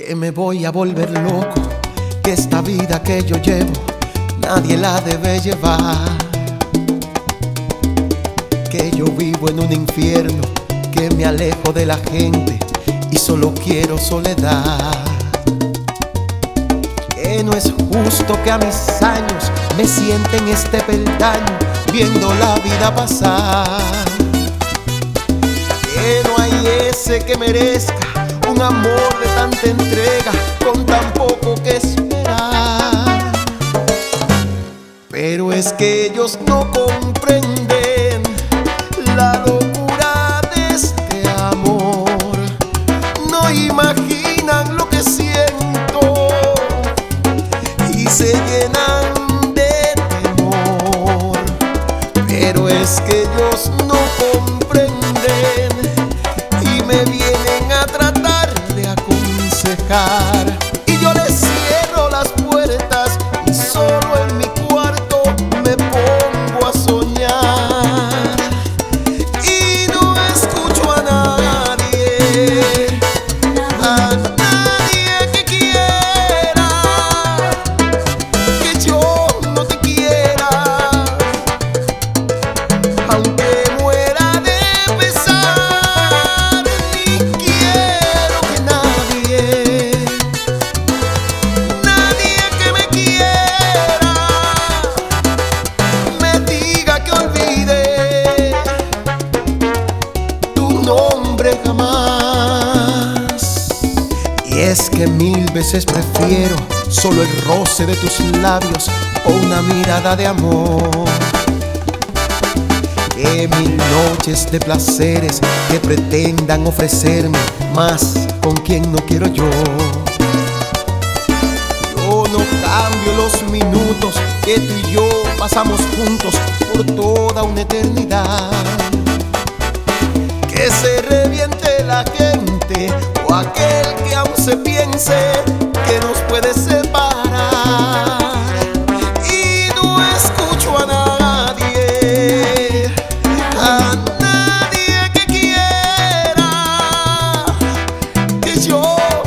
que me voy a volver loco, que esta vida que yo llevo nadie la debe llevar, que yo vivo en un infierno, que me alejo de la gente y solo quiero soledad, que no es justo que a mis años me sienta en este peldaño viendo la vida pasar, que no hay ese que merezca un amor de tanta entrega con tan poco que esperar. Pero es que ellos no comprenden la locura de este amor, no imaginan lo que siento y se llenan de temor. Pero es que ellos no comprenden y me vienen a tratar de aconsejar, y yo les cierro las puertas y solo en mi cuarto me pongo a soñar y no escucho a nadie que quiera que yo no te quiera, aunque muera de pesar, ni quiero que nadie que me quiera me diga que olvide tu nombre jamás. Y es que mil veces prefiero solo el roce de tus labios o una mirada de amor, que mil noches de placeres que pretendan ofrecerme más con quien no quiero yo. Yo no cambio los minutos que tú y yo pasamos juntos por toda una eternidad. Que se reviente la gente o aquel que aún se piense que nos puede separar, y no escucho a nadie que quiera que yo